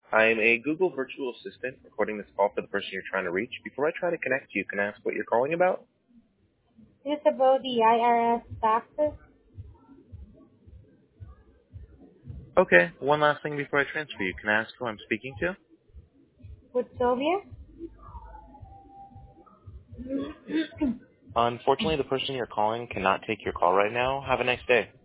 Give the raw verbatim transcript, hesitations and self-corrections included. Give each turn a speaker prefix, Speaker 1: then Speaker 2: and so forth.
Speaker 1: I'm a Google virtual assistant recording this call for the person you're trying to reach. Before I try to connect you, can I ask what you're calling about?
Speaker 2: It is about the I R S taxes
Speaker 1: Okay, one last thing before I transfer you. Can I ask who I'm speaking to?
Speaker 2: with Sylvia.
Speaker 1: Unfortunately, the person you're calling cannot take your call right now. Have a nice day.